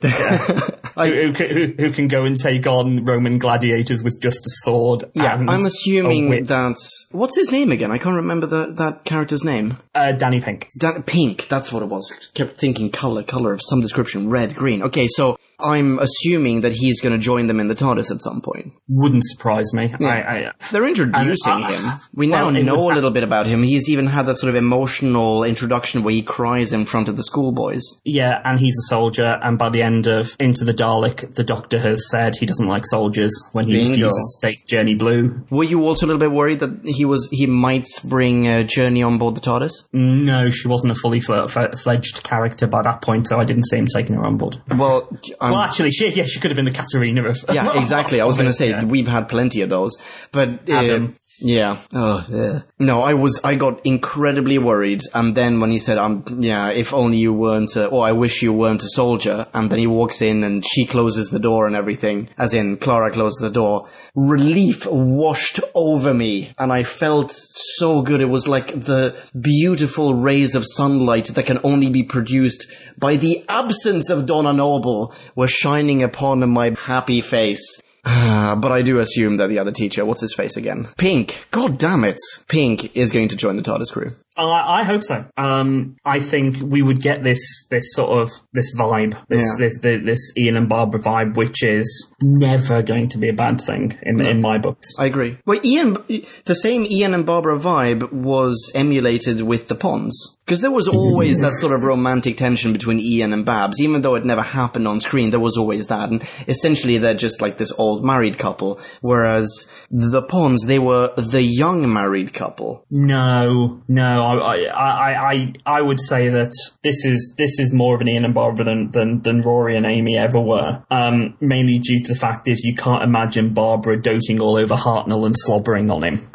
I, who, who, who, who can go and take on Roman gladiators with just a sword. yeah, and I'm a assuming whip. that's... What's his name again? I can't remember the, that character's name. Uh, Danny Pink. Dan- pink, that's what it was. Kept thinking color, color of some description. Red, green. Okay, so I'm assuming that he's going to join them in the TARDIS at some point. Wouldn't surprise me. I, I, They're introducing And, uh, him. We now well, in know the a fa- little bit about him. He's even had that sort of emotional introduction where he cries in front of the schoolboys. yeah, and he's a soldier, and by the end of Into the Dalek, the Doctor has said he doesn't like soldiers when he Bingo. refuses to take Journey Blue. Were you also a little bit worried that he was he might bring uh, Journey on board the TARDIS? No, she wasn't a fully fle- fle- fledged character by that point, so I didn't see him taking her on board. Well, I'm, Well, actually, she, yeah, she could have been the Katarina of... yeah, exactly. I was going to say Yeah. we've had plenty of those, but uh, Adam. yeah. Oh, yeah. No, I was. I got incredibly worried, and then when he said, "Um, yeah, if only you weren't, a, or I wish you weren't a soldier," and then he walks in and she closes the door and everything, as in Clara closed the door. Relief washed over me, and I felt so good. It was like the beautiful rays of sunlight that can only be produced by the absence of Donna Noble were shining upon my happy face. Uh, but I do assume that the other teacher, what's his face again? Pink. God damn it. Pink is going to join the TARDIS crew. I, I hope so. Um, I think we would get this this sort of this vibe, this Yeah. this, this this Ian and Barbara vibe, which is never going to be a bad thing in in my books. I agree. Well, Ian, the same Ian and Barbara vibe was emulated with the Ponds. Because there was always that sort of romantic tension between Ian and Babs. Even though it never happened on screen, there was always that. And essentially they're just like this old married couple. Whereas the Ponds, they were the young married couple. No, no, I, I, I, I, I would say that this is this is more of an Ian and Barbara than than, than Rory and Amy ever were. Um, mainly due to the fact is you can't imagine Barbara doting all over Hartnell and slobbering on him.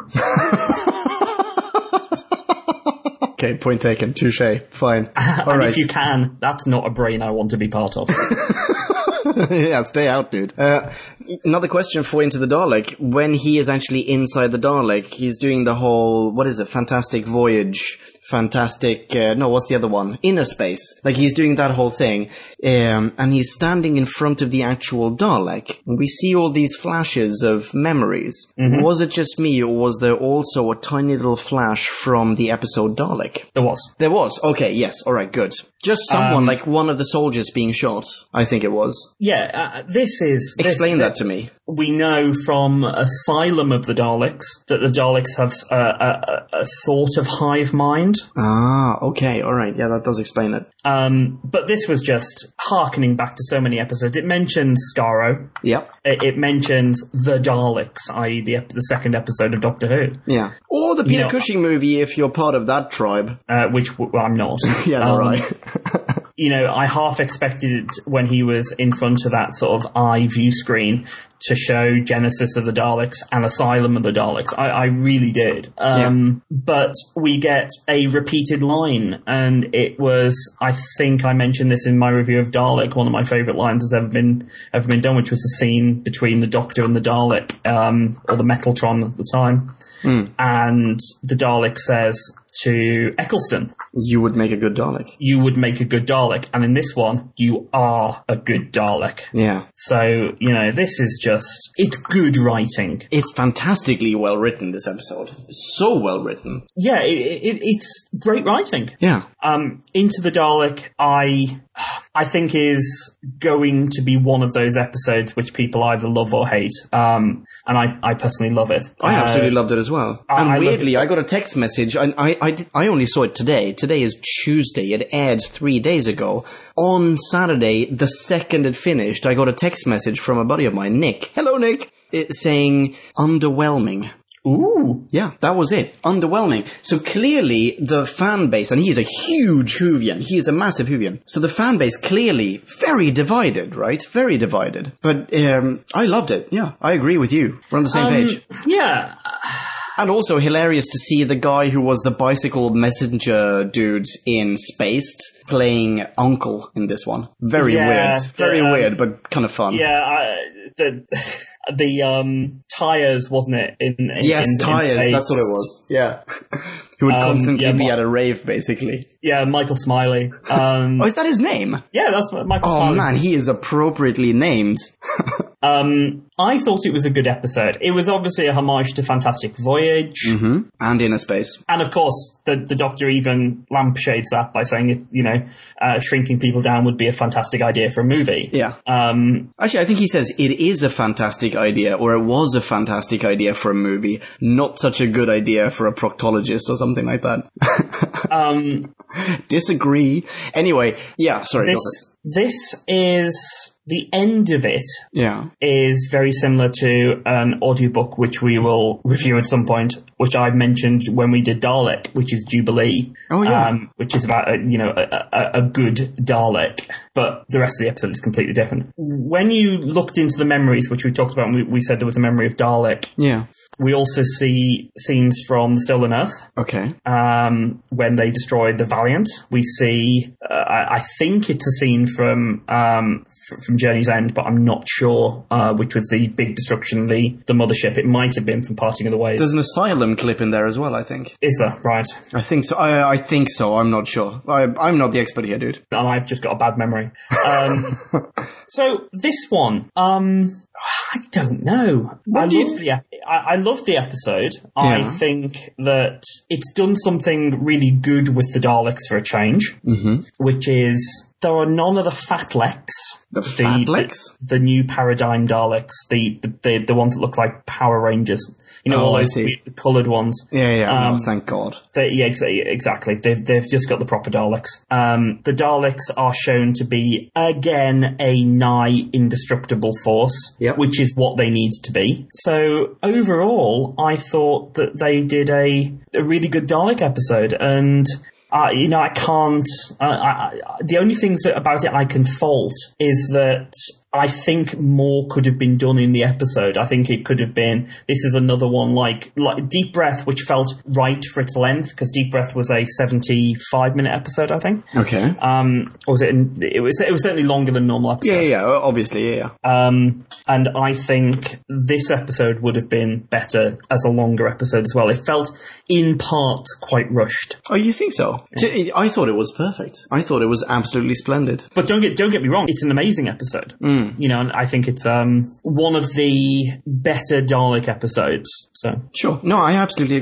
Okay, point taken. Touche. Fine. All and right. if you can, that's not a brain I want to be part of. Yeah, stay out, dude. Uh, another question for Into the Dalek. When he is actually inside the Dalek, he's doing the whole, what is it, Fantastic Voyage, Fantastic, uh, no, what's the other one? Inner Space. Like, he's doing that whole thing. Um, and he's standing in front of the actual Dalek. And we see all these flashes of memories. Mm-hmm. Was it just me, or was there also a tiny little flash from the episode Dalek? There was. There was. Okay, yes. All right, good. Just someone, Um, like one of the soldiers being shot, I think it was. Yeah, uh, this is... Explain this, that to me. We know from Asylum of the Daleks that the Daleks have a, a, a sort of hive mind. Ah, okay, all right. Yeah, that does explain it. Um, but this was just harkening back to so many episodes. It mentions Skaro. Yep. It, it mentions the Daleks, that is the, the second episode of Doctor Who. Yeah. Or the Peter You know, Cushing movie if you're part of that tribe. Uh, which well, I'm not. Yeah, all Um, right. You know, I half expected it when he was in front of that sort of eye view screen to show Genesis of the Daleks and Asylum of the Daleks. I, I really did. Um, yeah. But we get a repeated line, and it was, I think I mentioned this in my review of Dalek, one of my favourite lines has ever been ever been done, which was the scene between the Doctor and the Dalek, um, or the Metaltron at the time. Mm. And the Dalek says to Eccleston, you would make a good Dalek. You would make a good Dalek. And in this one, you are a good Dalek. Yeah. So, you know, this is just, it's good writing. It's fantastically well written, this episode. So well written. Yeah, it, it, it's great writing. Yeah. Um, Into the Dalek, I... I think is going to be one of those episodes which people either love or hate. Um, and I, I personally love it. I absolutely uh, loved it as well. I, and I weirdly, I got a text message. And I, I, did, I only saw it today. Today is Tuesday. It aired three days ago. On Saturday, the second it finished, I got a text message from a buddy of mine, Nick. Hello, Nick. It, saying, underwhelming. Ooh. Yeah, that was it. Underwhelming. So clearly the fan base, and he is a huge Whovian, he is a massive Whovian, so the fan base clearly very divided, right? Very divided. But um, I loved it. Yeah, I agree with you. We're on the same um, page. Yeah. And also hilarious to see the guy who was the bicycle messenger dude in Spaced playing Uncle in this one. Very yeah, weird. Very the, um, weird, but kind of fun. Yeah, I, the... The um, Tyres, wasn't it? In, in yes, in, Tyres, in that's what it was. Yeah. Who would um, constantly yeah, be Ma- at a rave, basically. Yeah, Michael Smiley. Um, oh, is that his name? Yeah, that's Michael oh, Smiley. Oh, man, he is appropriately named. um, I thought it was a good episode. It was obviously a homage to Fantastic Voyage. Mm-hmm. And Inner Space. And, of course, the, the Doctor even lampshades that by saying, it, you know, uh, shrinking people down would be a fantastic idea for a movie. Yeah. Um, Actually, I think he says it is a fantastic idea, or it was a fantastic idea for a movie, not such a good idea for a proctologist or something like that. um, Disagree. Anyway, yeah, sorry. This, this is... The end of it yeah. is very similar to an audiobook which we will review at some point, which I mentioned when we did Dalek, which is Jubilee. Oh, yeah. Um, which is about, a, you know, a, a, a good Dalek. But the rest of the episode is completely different. When you looked into the memories, which we talked about, and we, we said there was a memory of Dalek. Yeah. We also see scenes from The Stolen Earth. Okay. Um, when they destroyed the Valiant. We see, uh, I, I think it's a scene from, um, f- from Journey's End, but I'm not sure uh, which was the big destruction of the, the mothership. It might have been from Parting of the Ways. There's an Asylum clip in there as well, I think. Is there? Right. I think so. I, I think so. I'm not sure. I, I'm not the expert here, dude. And I've just got a bad memory. Um, so this one, um, I don't know. I loved, the, I, I loved the episode. Yeah. I think that it's done something really good with the Daleks for a change, mm-hmm. which is there are none of the Fatleks. The Fatleks? The, the new Paradigm Daleks, the, the the the ones that look like Power Rangers. You know, oh, all I those see. coloured ones. Yeah, yeah, um, no, thank God. They, yeah, exactly. They've they've just got the proper Daleks. Um, the Daleks are shown to be, again, a nigh indestructible force, yep. which is what they need to be. So, overall, I thought that they did a, a really good Dalek episode, and... Uh, you know, I can't... Uh, I, I, the only things that, about it I can fault is that I think more could have been done in the episode. I think it could have been... This is another one like, like Deep Breath, which felt right for its length, because Deep Breath was a seventy-five minute episode, I think. Okay. Um, or was it... In, it was it was certainly longer than normal episode. Yeah, yeah, obviously, yeah, yeah. Um, and I think this episode would have been better as a longer episode as well. It felt, in part, quite rushed. Oh, you think so? Yeah. I thought it was perfect. I thought it was absolutely splendid. But don't get don't get me wrong, it's an amazing episode. Mm. You know, and I think it's um, one of the better Dalek episodes. So sure. No, I absolutely agree.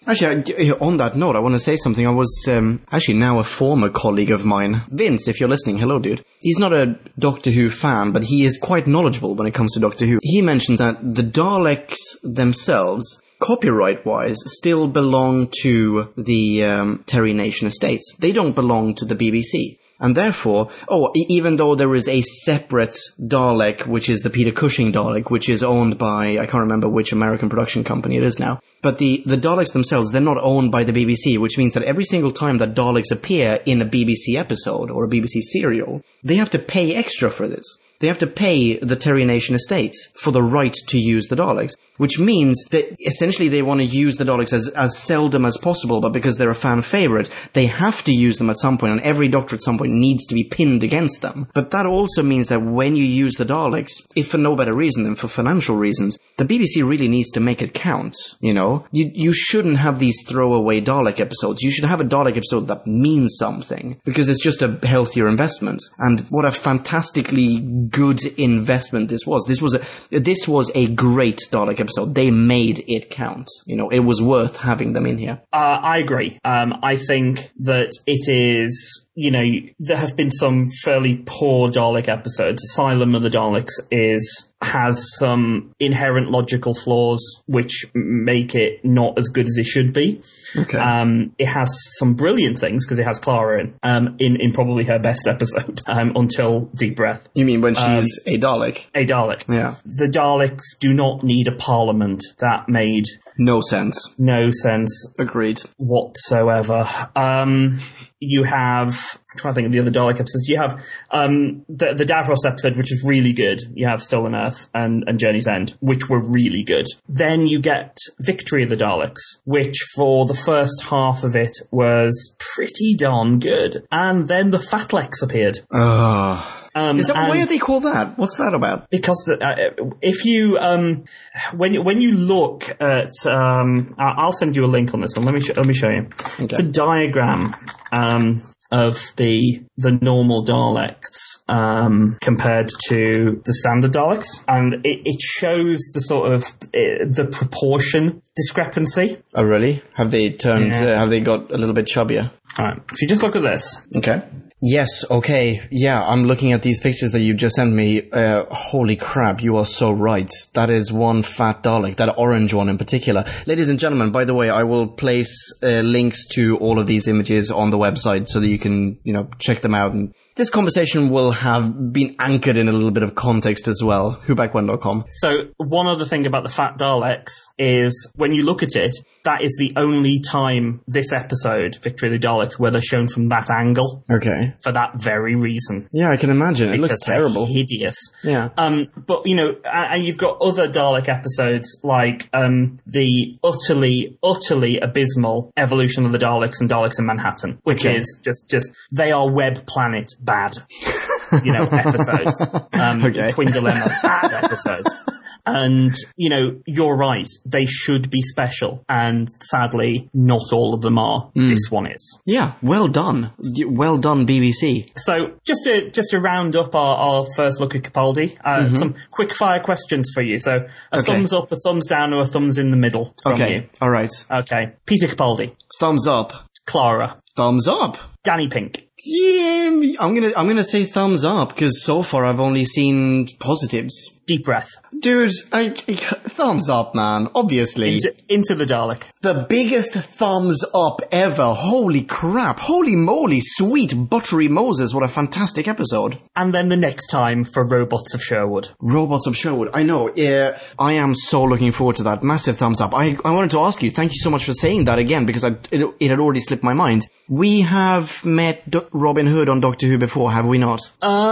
Actually, on that note, I want to say something. I was um, actually now a former colleague of mine. Vince, if you're listening, hello, dude. He's not a Doctor Who fan, but he is quite knowledgeable when it comes to Doctor Who. He mentioned that the Daleks themselves, copyright-wise, still belong to the um, Terry Nation Estates. They don't belong to the B B C. And therefore, oh, e- even though there is a separate Dalek, which is the Peter Cushing Dalek, which is owned by, I can't remember which American production company it is now, but the, the Daleks themselves, they're not owned by the B B C, which means that every single time that Daleks appear in a B B C episode or a B B C serial, they have to pay extra for this. They have to pay the Terry Nation Estates for the right to use the Daleks, which means that essentially they want to use the Daleks as, as seldom as possible, but because they're a fan favorite, they have to use them at some point, and every Doctor at some point needs to be pinned against them. But that also means that when you use the Daleks, if for no better reason than for financial reasons, the B B C really needs to make it count, you know? You, you shouldn't have these throwaway Dalek episodes. You should have a Dalek episode that means something, because it's just a healthier investment. And what a fantastically good investment this was. This was a, this was a great Dalek episode. They made it count. You know, it was worth having them in here. Uh, I agree. Um, I think that it is, you know, there have been some fairly poor Dalek episodes. Asylum of the Daleks is has some inherent logical flaws which make it not as good as it should be. Okay. Um, it has some brilliant things because it has Clara in, um, in, in probably her best episode, um, until Deep Breath. You mean when she's um, a Dalek? A Dalek. Yeah. The Daleks do not need a parliament. That made no sense. No sense. Agreed. Whatsoever. Um, you have... I'm trying to think of the other Dalek episodes. You have um, the, the Davros episode, which is really good. You have Stolen Earth and, and Journey's End, which were really good. Then you get Victory of the Daleks, which for the first half of it was pretty darn good. And then the Fatlex appeared. Oh. Um, Is that why are they called that? What's that about? Because the, uh, if you um, when you, when you look at, um, I'll send you a link on this one. Let me sh- let me show you. Okay. It's a diagram um, of the the normal Daleks um, compared to the standard Daleks, and it, it shows the sort of uh, the proportion discrepancy. Oh, really? Have they turned? Yeah. Uh, have they got a little bit chubbier? All right. If you just look at this, okay. Yes, okay. Yeah, I'm looking at these pictures that you just sent me. Uh, holy crap, you are so right. That is one fat Dalek, that orange one in particular. Ladies and gentlemen, by the way, I will place uh, links to all of these images on the website so that you can, you know, check them out. And this conversation will have been anchored in a little bit of context as well. who back when dot com. So, one other thing about the fat Daleks is when you look at it, that is the only time this episode, Victory of the Daleks, where they're shown from that angle. Okay. For that very reason. Yeah, I can imagine. It looks terrible. Hideous. Yeah. Um, but, you know, and you've got other Dalek episodes like um, the utterly, utterly abysmal Evolution of the Daleks and Daleks in Manhattan, which okay. is just, just, they are Web Planet bad, you know, episodes. Um, okay. Twin Dilemma bad episodes. And, you know, you're right. They should be special. And sadly, not all of them are. Mm. This one is. Yeah, well done. Well done, B B C. So, just to just to round up our, our first look at Capaldi, uh, mm-hmm. some quick fire questions for you. So, a okay. thumbs up, a thumbs down, or a thumbs in the middle from okay. you. All right. Okay. Peter Capaldi. Thumbs up. Clara. Thumbs up. Danny Pink. Yeah, I'm gonna I'm gonna say thumbs up because so far I've only seen positives. Deep Breath. Dude, I, I, thumbs up, man. Obviously. Into, into the Dalek. The biggest thumbs up ever. Holy crap. Holy moly. Sweet buttery Moses. What a fantastic episode. And then the next time for Robots of Sherwood. Robots of Sherwood. I know. Yeah, I am so looking forward to that. Massive thumbs up. I, I wanted to ask you, thank you so much for saying that again because I, it, it had already slipped my mind. We have met Do- Robin Hood on Doctor Who before, have we not?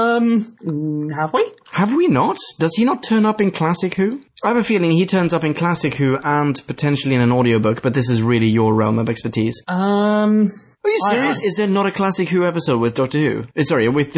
Um, have we? Have we not? Does he not turn up in Classic Who? I have a feeling he turns up in Classic Who and potentially in an audiobook, but this is really your realm of expertise. Um... Are you serious? I, I, is there not a Classic Who episode with Doctor Who? Uh, sorry, with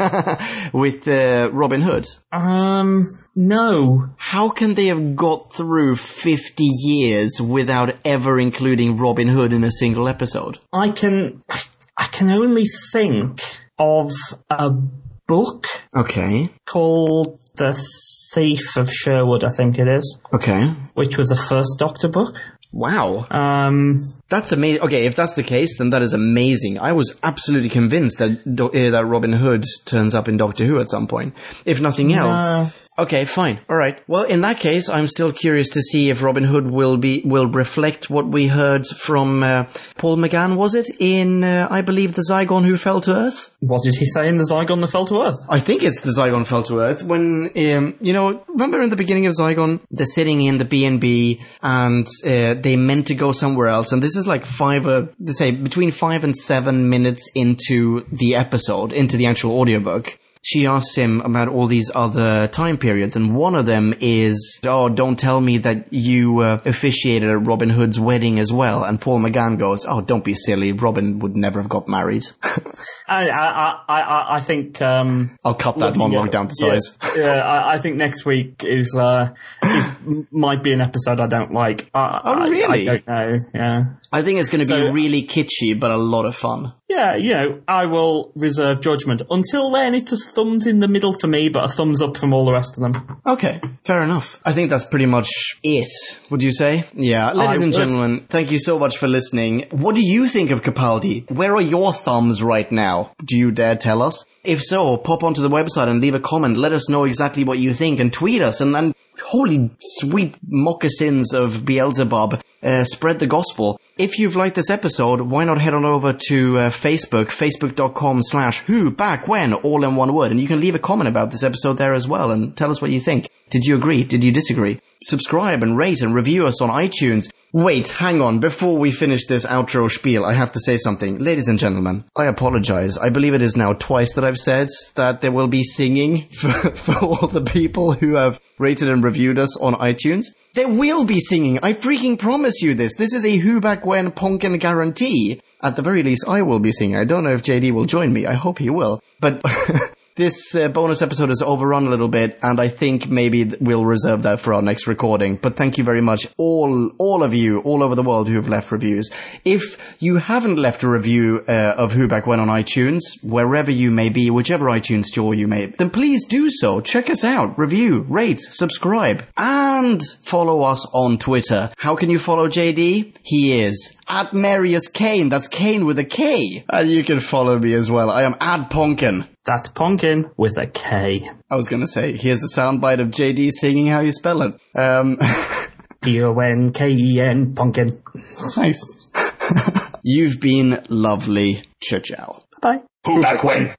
with uh, Robin Hood? Um, no. How can they have got through fifty years without ever including Robin Hood in a single episode? I can, I can only think of a book. Okay. Called The Thief of Sherwood, I think it is. Okay. Which was a first Doctor book. Wow. Um, That's amazing. Okay, if that's the case, then that is amazing. I was absolutely convinced that Do- uh, that Robin Hood turns up in Doctor Who at some point. If nothing else. No. Okay, fine. All right. Well, in that case, I'm still curious to see if Robin Hood will be will reflect what we heard from uh, Paul McGann, was it, in, uh, I believe, The Zygon Who Fell to Earth? What did he say in The Zygon That Fell to Earth? I think it's The Zygon Fell to Earth when, um, you know, remember in the beginning of Zygon, they're sitting in the B and B and uh, they meant to go somewhere else. And this is like five, uh, they say, between five and seven minutes into the episode, into the actual audiobook. She asks him about all these other time periods, and one of them is, oh, don't tell me that you uh, officiated at Robin Hood's wedding as well. And Paul McGann goes, oh, don't be silly. Robin would never have got married. I, I, I, I think... Um, I'll cut that monologue down to size. Yeah, yeah I, I think next week is, uh, is might be an episode I don't like. I, Oh, really? I, I don't know, yeah. I think it's going to So- be really kitschy, but a lot of fun. Yeah, you know, I will reserve judgment. Until then, it's just thumbs in the middle for me, but a thumbs up from all the rest of them. Okay, fair enough. I think that's pretty much it, would you say? Yeah, ladies I and would. gentlemen, thank you so much for listening. What do you think of Capaldi? Where are your thumbs right now? Do you dare tell us? If so, pop onto the website and leave a comment. Let us know exactly what you think and tweet us. And, and holy sweet moccasins of Beelzebub, uh, spread the gospel. If you've liked this episode, why not head on over to uh, Facebook, facebook.com slash who back when, all in one word. And you can leave a comment about this episode there as well and tell us what you think. Did you agree? Did you disagree? Subscribe and rate and review us on iTunes. Wait, hang on. Before we finish this outro spiel, I have to say something. Ladies and gentlemen, I apologize. I believe it is now twice that I've said that there will be singing for, for all the people who have rated and reviewed us on iTunes. There will be singing. I freaking promise you this. This is a who back when Ponkin guarantee. At the very least, I will be singing. I don't know if J D will join me. I hope he will. But this uh, bonus episode is overrun a little bit, and I think maybe th- we'll reserve that for our next recording. But thank you very much, all all of you, all over the world who have left reviews. If you haven't left a review uh, of Who Back When on iTunes, wherever you may be, whichever iTunes store you may, then please do so. Check us out, review, rate, subscribe, and follow us on Twitter. How can you follow J D? He is at Marius Kane. That's Kane with a K. And you can follow me as well. I am at Ponkin. That's Ponkin with a K. I was going to say, here's a soundbite of J D singing how you spell it. Um, P O N K E N, Ponkin. nice. You've been lovely. Ciao, ciao. Bye-bye. Who back when?